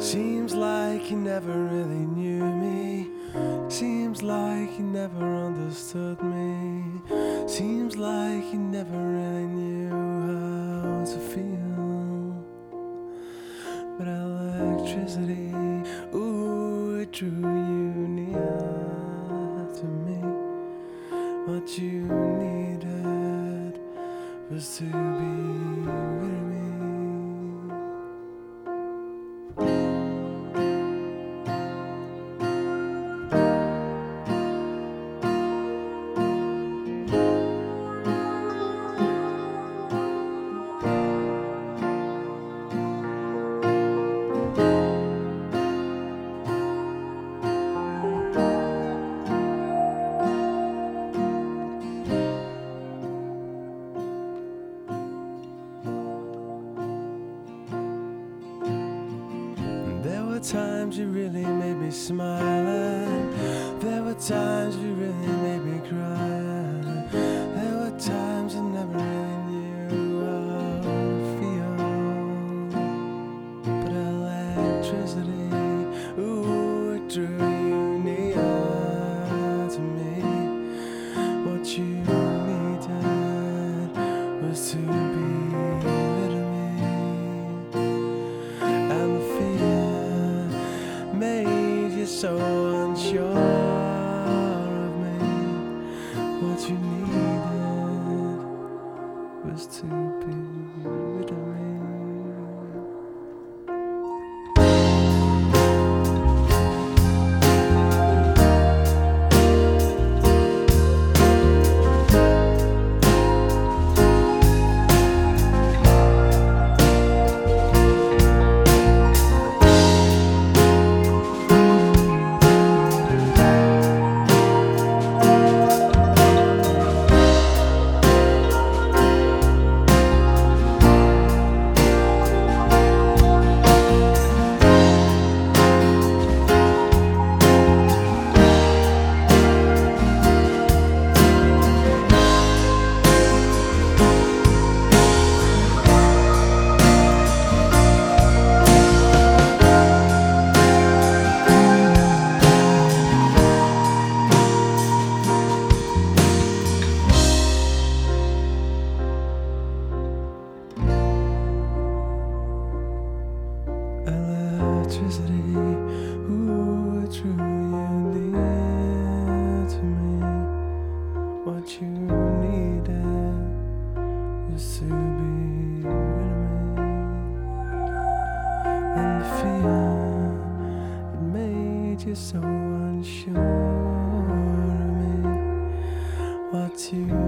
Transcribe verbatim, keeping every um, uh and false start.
Seems like you never really knew me. Seems like you never understood me. Seems like you never really knew how to feel. But electricity, ooh, it drew you near to me. What you needed was to be with me. There were times you really made me smile, and there were times you really made me cry. There were times I never really knew how to feel. But electricity, ooh, it drew you near to me. What you needed was to be with me, and the fear made you so unsure of me. What you needed was to be with me. Electricity, ooh, it drew you near to me. What you needed was to be with me, and the fear, it made you so unsure of me. What you